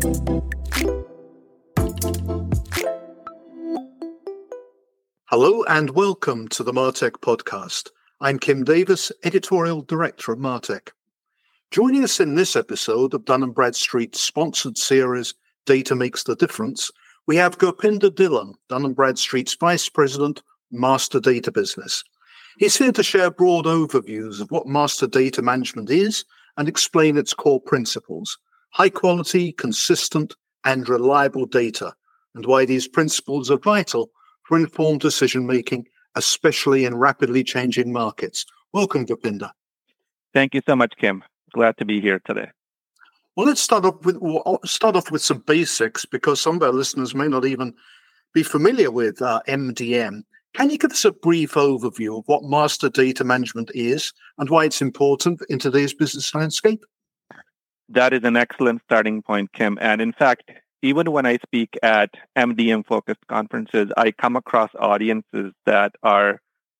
Hello and welcome to the Martech podcast. I'm Kim Davis, Editorial Director of Martech. Joining us in this episode of Dun & Bradstreet's sponsored series, Data Makes the Difference, we have Gopinder Dhillon, Dun & Bradstreet's Vice President, Master Data Business. He's here to share broad overviews of what master data management is and explain its core principles: high quality, consistent, and reliable data, and why these principles are vital for informed decision-making, especially in rapidly changing markets. Welcome, Gopinder. Thank you so much, Kim. Glad to be here today. Well, let's start off with some basics, because some of our listeners may not even be familiar with MDM. Can you give us a brief overview of what master data management is and why it's important in today's business landscape? That is an excellent starting point, Kim. And in fact, even when I speak at MDM-focused conferences, I come across audiences that are,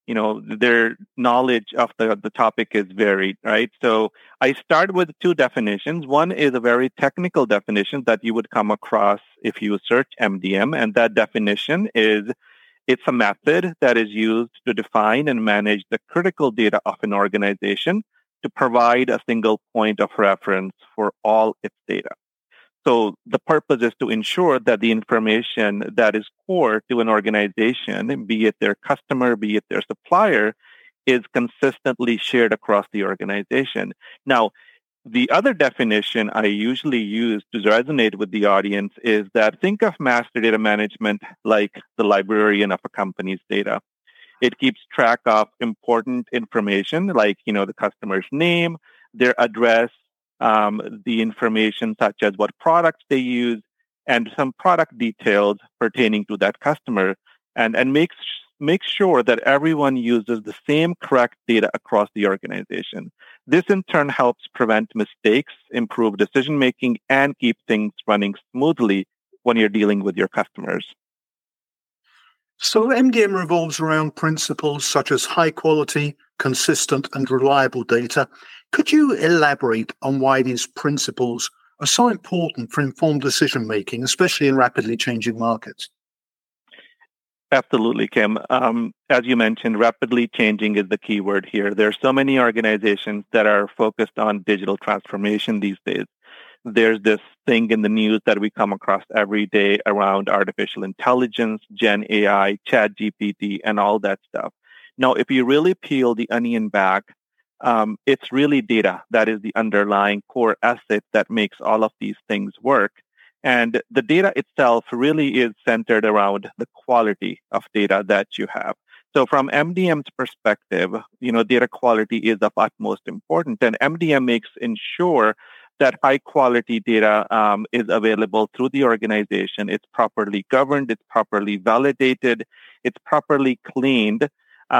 their knowledge of the topic is varied, right? So I start with two definitions. One is a very technical definition that you would come across if you search MDM, and that definition is it's a method that is used to define and manage the critical data of an organization to provide a single point of reference for all its data. So the purpose is to ensure that the information that is core to an organization, be it their customer, be it their supplier, is consistently shared across the organization. Now, the other definition I usually use to resonate with the audience is that think of master data management like the librarian of a company's data. It keeps track of important information like, the customer's name, their address, the information such as what products they use, and some product details pertaining to that customer, and makes sure that everyone uses the same correct data across the organization. This in turn helps prevent mistakes, improve decision making, and keep things running smoothly when you're dealing with your customers. So MDM revolves around principles such as high quality, consistent, and reliable data. Could you elaborate on why these principles are so important for informed decision-making, especially in rapidly changing markets? Absolutely, Kim. As you mentioned, rapidly changing is the key word here. There are so many organizations that are focused on digital transformation these days. There's this thing in the news that we come across every day around artificial intelligence, Gen AI, ChatGPT, and all that stuff. Now, if you really peel the onion back, it's really data that is the underlying core asset that makes all of these things work. And the data itself really is centered around the quality of data that you have. So from MDM's perspective, data quality is of utmost importance. And MDM makes ensure that high quality data is available through the organization. It's properly governed, it's properly validated, it's properly cleaned,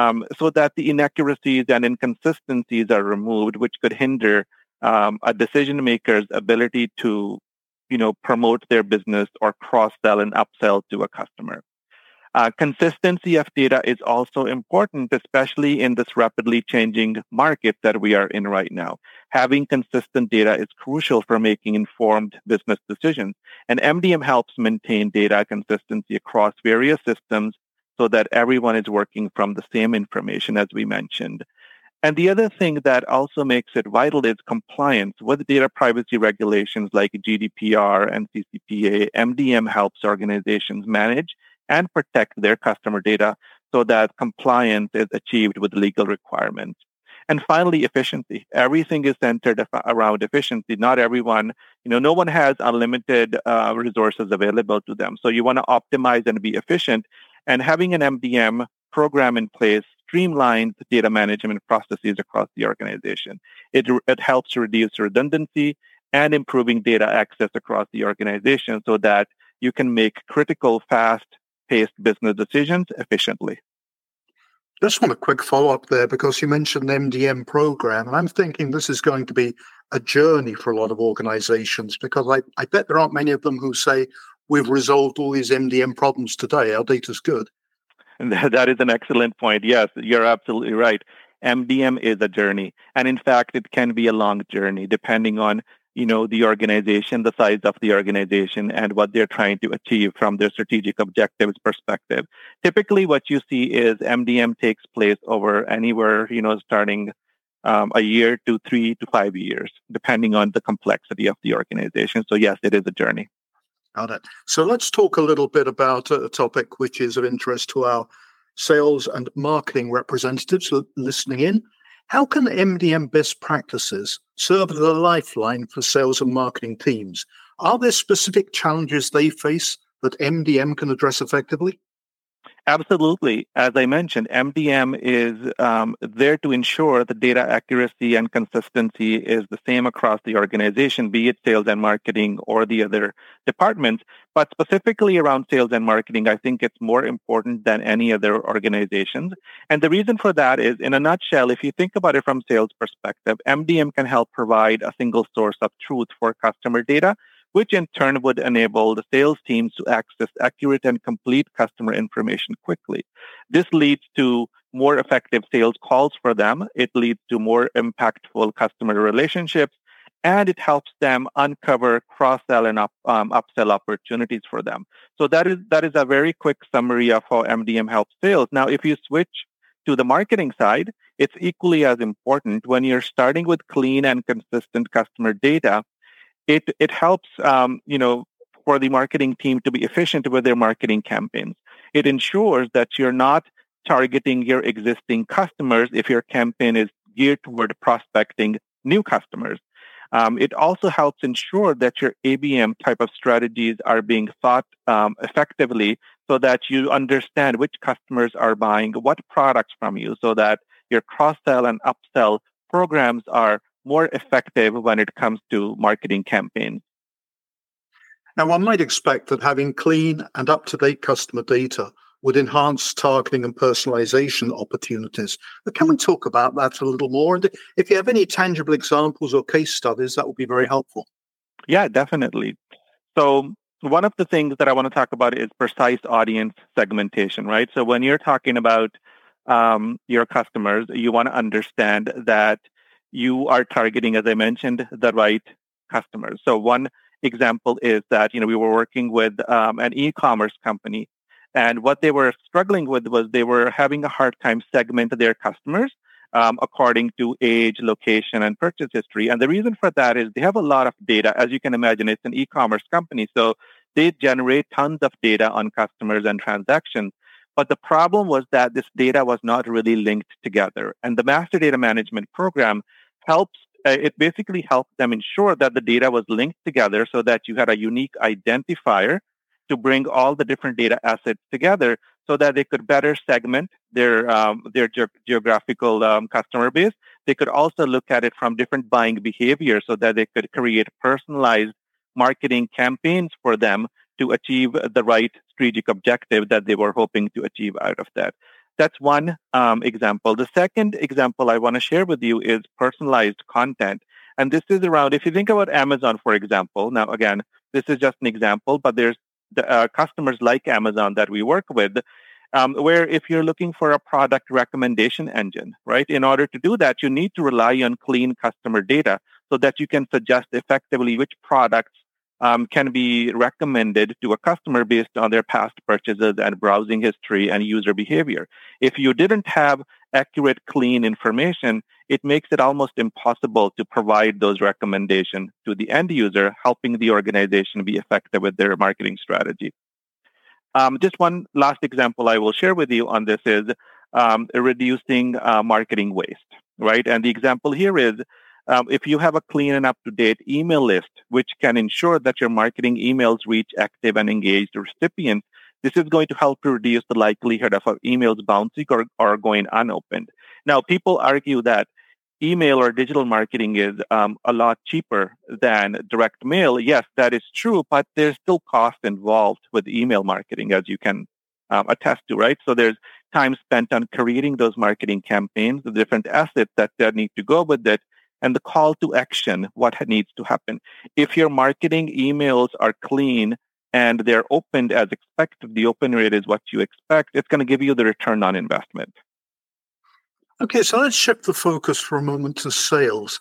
so that the inaccuracies and inconsistencies are removed, which could hinder a decision maker's ability to, promote their business or cross-sell and upsell to a customer. Consistency of data is also important, especially in this rapidly changing market that we are in right now. Having consistent data is crucial for making informed business decisions. And MDM helps maintain data consistency across various systems so that everyone is working from the same information, as we mentioned. And the other thing that also makes it vital is compliance with data privacy regulations like GDPR and CCPA. MDM helps organizations manage and protect their customer data so that compliance is achieved with legal requirements. And finally, efficiency. Everything is centered around efficiency. Not everyone, no one has unlimited resources available to them. So you want to optimize and be efficient. And having an MDM program in place streamlines data management processes across the organization. It helps reduce redundancy and improving data access across the organization so that you can make critical, fast-paced business decisions efficiently. Just want a quick follow-up there, because you mentioned the MDM program, and I'm thinking this is going to be a journey for a lot of organizations, because I bet there aren't many of them who say, we've resolved all these MDM problems today, our data's good. And that is an excellent point. Yes, you're absolutely right. MDM is a journey. And in fact, it can be a long journey depending on, the organization, the size of the organization, and what they're trying to achieve from their strategic objectives perspective. Typically, what you see is MDM takes place over anywhere, starting a year to 3 to 5 years, depending on the complexity of the organization. So yes, it is a journey. Got it. So let's talk a little bit about a topic which is of interest to our sales and marketing representatives listening in. How can MDM best practices serve as a lifeline for sales and marketing teams? Are there specific challenges they face that MDM can address effectively? Absolutely. As I mentioned, MDM is there to ensure the data accuracy and consistency is the same across the organization, be it sales and marketing or the other departments. But specifically around sales and marketing, I think it's more important than any other organizations. And the reason for that is, in a nutshell, if you think about it from sales perspective, MDM can help provide a single source of truth for customer data, which in turn would enable the sales teams to access accurate and complete customer information quickly. This leads to more effective sales calls for them. It leads to more impactful customer relationships, and it helps them uncover cross-sell and upsell opportunities for them. So that is a very quick summary of how MDM helps sales. Now, if you switch to the marketing side, it's equally as important. When you're starting with clean and consistent customer data, it helps, for the marketing team to be efficient with their marketing campaigns. It ensures that you're not targeting your existing customers if your campaign is geared toward prospecting new customers. It also helps ensure that your ABM type of strategies are being thought effectively so that you understand which customers are buying what products from you, so that your cross-sell and upsell programs are more effective when it comes to marketing campaigns. Now, one might expect that having clean and up-to-date customer data would enhance targeting and personalization opportunities. But can we talk about that a little more? And if you have any tangible examples or case studies, that would be very helpful. Yeah, definitely. So one of the things that I want to talk about is precise audience segmentation, right? So when you're talking about your customers, you want to understand that you are targeting, as I mentioned, the right customers. So one example is that, we were working with an e-commerce company, and what they were struggling with was they were having a hard time segmenting their customers according to age, location, and purchase history. And the reason for that is they have a lot of data. As you can imagine, it's an e-commerce company, so they generate tons of data on customers and transactions. But the problem was that this data was not really linked together. And the master data management program basically helped them ensure that the data was linked together so that you had a unique identifier to bring all the different data assets together so that they could better segment their geographical customer base. They could also look at it from different buying behavior so that they could create personalized marketing campaigns for them to achieve the right strategic objective that they were hoping to achieve out of that. That's one example. The second example I want to share with you is personalized content. And this is around, if you think about Amazon, for example, now again, this is just an example, but there's the customers like Amazon that we work with, where if you're looking for a product recommendation engine, right, in order to do that, you need to rely on clean customer data so that you can suggest effectively which products can be recommended to a customer based on their past purchases and browsing history and user behavior. If you didn't have accurate, clean information, it makes it almost impossible to provide those recommendations to the end user, helping the organization be effective with their marketing strategy. Just one last example I will share with you on this is reducing marketing waste, right? And the example here is if you have a clean and up-to-date email list, which can ensure that your marketing emails reach active and engaged recipients, this is going to help to reduce the likelihood of emails bouncing or going unopened. Now, people argue that email or digital marketing is a lot cheaper than direct mail. Yes, that is true, but there's still cost involved with email marketing, as you can attest to, right? So there's time spent on creating those marketing campaigns, the different assets that need to go with it, and the call to action, what needs to happen. If your marketing emails are clean and they're opened as expected, the open rate is what you expect, it's going to give you the return on investment. Okay, so let's shift the focus for a moment to sales.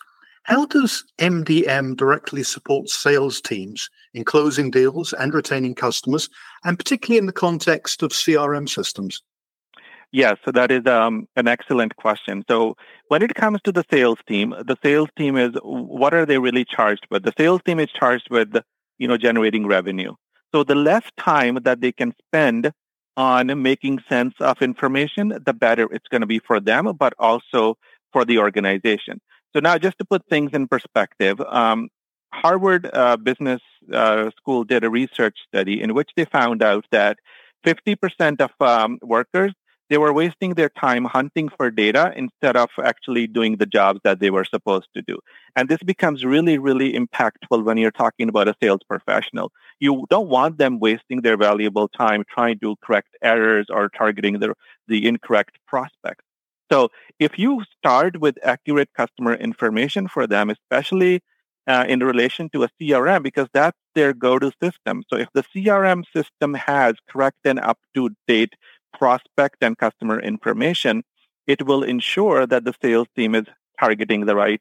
How does MDM directly support sales teams in closing deals and retaining customers, and particularly in the context of CRM systems? Yes, so that is an excellent question. So when it comes to the sales team is, what are they really charged with? The sales team is charged with, generating revenue. So the less time that they can spend on making sense of information, the better it's going to be for them, but also for the organization. So now, just to put things in perspective, Harvard Business School did a research study in which they found out that 50% of workers, they were wasting their time hunting for data instead of actually doing the jobs that they were supposed to do. And this becomes really, really impactful when you're talking about a sales professional. You don't want them wasting their valuable time trying to correct errors or targeting the incorrect prospects. So if you start with accurate customer information for them, especially in relation to a CRM, because that's their go-to system. So if the CRM system has correct and up-to-date prospect and customer information, it will ensure that the sales team is targeting the right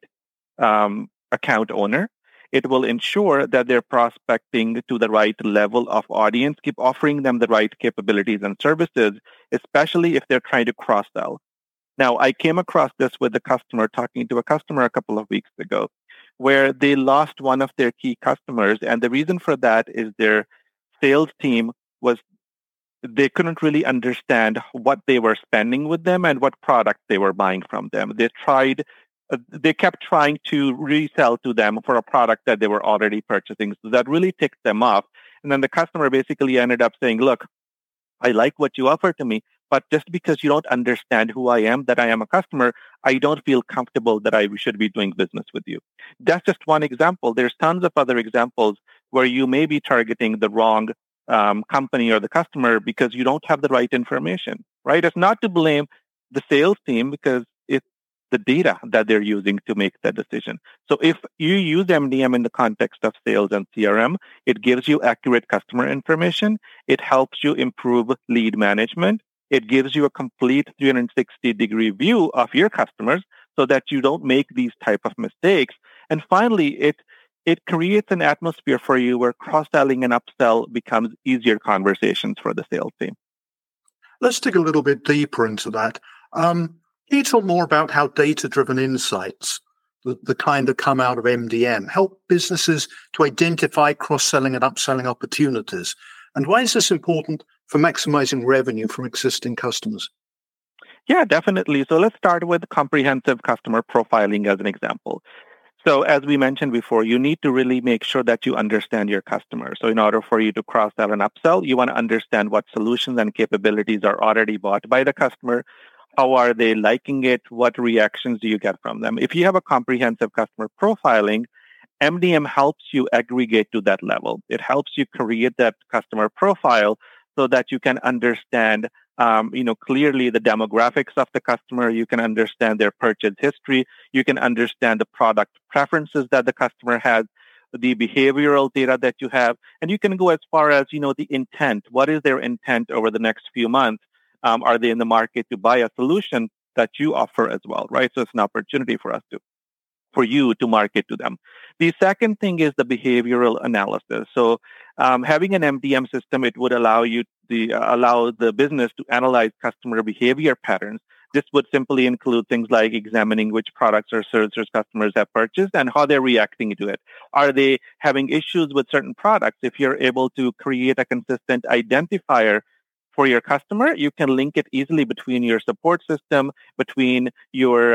account owner. It will ensure that they're prospecting to the right level of audience, keep offering them the right capabilities and services, especially if they're trying to cross-sell. Now, I came across this with talking to a customer a couple of weeks ago, where they lost one of their key customers. And the reason for that is their sales team they couldn't really understand what they were spending with them and what product they were buying from them. They kept trying to resell to them for a product that they were already purchasing. So that really ticked them off. And then the customer basically ended up saying, look, I like what you offer to me, but just because you don't understand who I am, that I am a customer, I don't feel comfortable that I should be doing business with you. That's just one example. There's tons of other examples where you may be targeting the wrong company or the customer because you don't have the right information, right? It's not to blame the sales team because it's the data that they're using to make that decision. So if you use MDM in the context of sales and CRM, it gives you accurate customer information. It helps you improve lead management. It gives you a complete 360-degree view of your customers so that you don't make these type of mistakes. And finally, it creates an atmosphere for you where cross-selling and upsell becomes easier conversations for the sales team. Let's dig a little bit deeper into that. Can you talk more about how data-driven insights, the kind that come out of MDM, help businesses to identify cross-selling and upselling opportunities? And why is this important for maximizing revenue from existing customers? Yeah, definitely. So let's start with comprehensive customer profiling as an example. So as we mentioned before, you need to really make sure that you understand your customer. So in order for you to cross-sell and upsell, you want to understand what solutions and capabilities are already bought by the customer. How are they liking it? What reactions do you get from them? If you have a comprehensive customer profiling, MDM helps you aggregate to that level. It helps you create that customer profile so that you can understand clearly the demographics of the customer. You can understand their purchase history. You can understand the product preferences that the customer has, the behavioral data that you have, and you can go as far as, the intent. What is their intent over the next few months? Are they in the market to buy a solution that you offer as well, right? So it's an opportunity for you to market to them. The second thing is the behavioral analysis. So having an MDM system, it would allow the business to analyze customer behavior patterns. This would simply include things like examining which products or services customers have purchased and how they're reacting to it. Are they having issues with certain products? If you're able to create a consistent identifier for your customer, you can link it easily between your support system, between your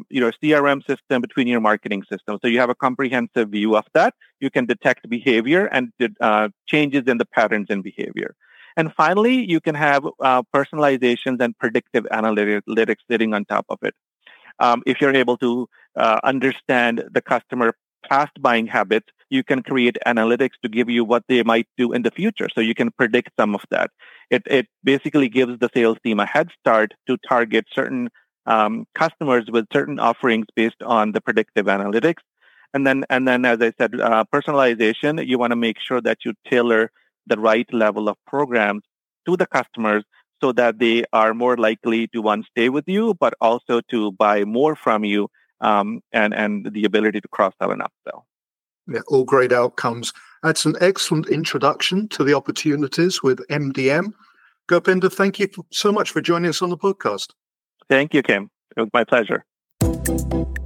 CRM system, between your marketing system. So you have a comprehensive view of that. You can detect behavior and changes in the patterns in behavior. And finally, you can have personalizations and predictive analytics sitting on top of it. If you're able to understand the customer past buying habits, you can create analytics to give you what they might do in the future. So you can predict some of that. It basically gives the sales team a head start to target certain customers with certain offerings based on the predictive analytics. And then, as I said, personalization, you want to make sure that you tailor the right level of programs to the customers so that they are more likely to, one, stay with you, but also to buy more from you and the ability to cross-sell and upsell. Yeah, all great outcomes. That's an excellent introduction to the opportunities with MDM. Gopinda, thank you so much for joining us on the podcast. Thank you, Kim. It was my pleasure.